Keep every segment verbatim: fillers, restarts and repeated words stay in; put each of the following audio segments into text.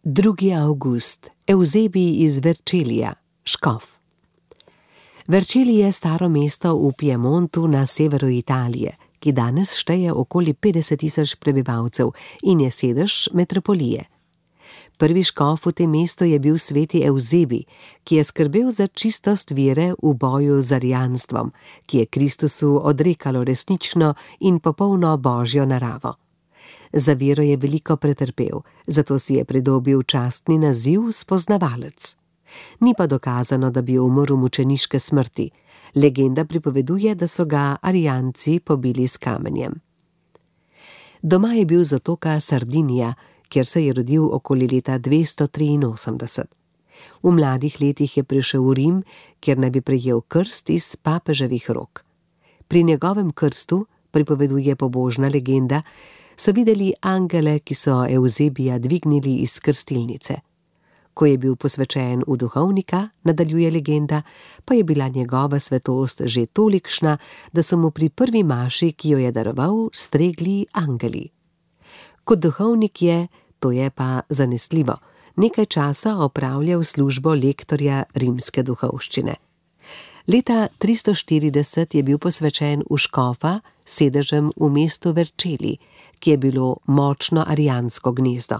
drugi avgust. Evzebij iz Vercelija, škof. Vercelij je staro mesto v Piemontu na severu Italije, ki danes šteje okoli petdeset tisoč prebivalcev in je sedež metropolije. Prvi škof v tem mestu je bil sveti Evzebij, ki je skrbel za čistost vere v boju z arijanstvom, ki je Kristusu odrekalo resnično in popolno božjo naravo. Za vero je veliko pretrpel, zato si je pridobil častni naziv spoznavalec. Ni pa dokazano, da bi umrl mučeniške smrti. Legenda pripoveduje, da so ga arijanci pobili s kamenjem. Doma je bil z otoka Sardinija, kjer se je rodil okoli leta dvesto triinosemdeset. V mladih letih je prišel v Rim, kjer naj bi prejel krst iz papeževih rok. Pri njegovem krstu, pripoveduje pobožna legenda, so videli angele, ki so Evzebija dvignili iz krstilnice. Ko je bil posvečen v duhovnika, nadaljuje legenda, pa je bila njegova svetost že tolikšna, da so mu pri prvi maši, ki jo je daroval, stregli angeli. Kot duhovnik je, to je pa zanesljivo, nekaj časa opravljal službo lektorja rimske duhovščine. Leta tristo štirideset je bil posvečen v škofa s sedežem v mestu Vercelij, ki je bilo močno arijansko gnezdo.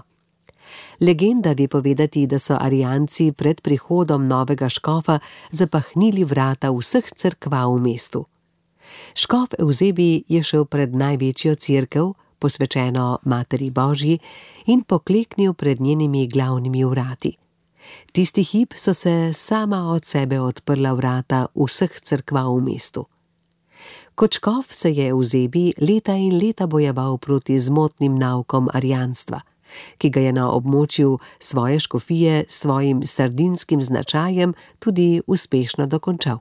Legenda ve povedati, da so arijanci pred prihodom novega škofa zapahnili vrata vseh cerkva v mestu. Škof Evzebij je šel pred največjo cerkev, posvečeno Materi Božji, in pokleknil pred njenimi glavnimi vrati. Tisti hip so se sama od sebe odprla vrata vseh cerkva v mestu. Kot škof se je Evzebij leta in leta bojeval proti zmotnim naukom arijanstva, ki ga je na območju svoje škofije s svojim sardinskim značajem tudi uspešno dokončal.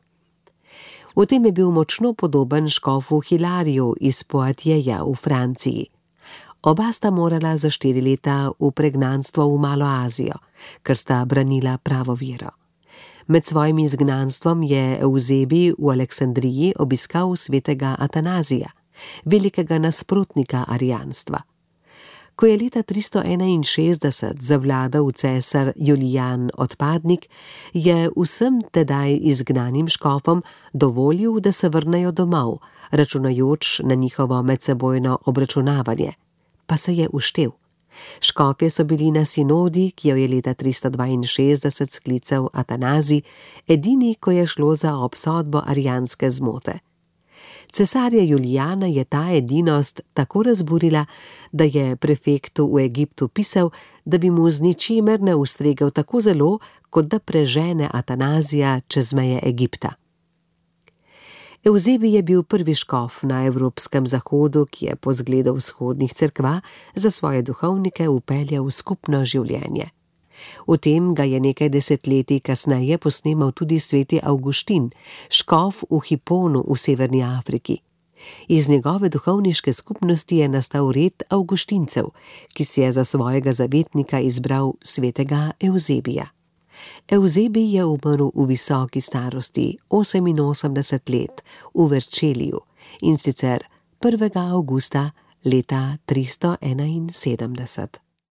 V tem je bil močno podoben škofu Hilariju iz Poitieja v Franciji. Oba sta morala za štiri leta v pregnanstvo v Malo Azijo, ker sta branila pravo vero. Med svojim izgnanstvom je Evzebij v Aleksandriji obiskal svetega Atanazija, velikega nasprotnika arijanstva. Ko je leta tristo enainšestdeset zavladal cesar Julijan Odpadnik, je vsem tedaj izgnanim škofom dovolil, da se vrnejo domov, računajoč na njihovo medsebojno obračunavanje, pa se je uštel. Škofje so bili na sinodi, ki jo je leta tristo dvainšestdeset sklical Atanazij, edini, ko je šlo za obsodbo arijanske zmote. Cesarja Julijana je ta edinost tako razburila, da je prefektu v Egiptu pisal, da bi mu z ničimer ne ustregel tako zelo, kot da prežene Atanazija čez meje Egipta. Evzebij je bil prvi škof na evropskem zahodu, ki je po zgledu vzhodnih cerkva za svoje duhovnike vpeljal v skupno življenje. V tem ga je nekaj desetletij kasneje posnemal tudi sveti Avguštin, škof v Hiponu v severni Afriki. Iz njegove duhovniške skupnosti je nastal red Avguštincev, ki si je za svojega zavetnika izbral svetega Evzebija. Evzebij je umrl v visoki starosti, oseminosemdeset let, v Verceliju, in sicer prvega avgusta leta tristo enainsedemdeset.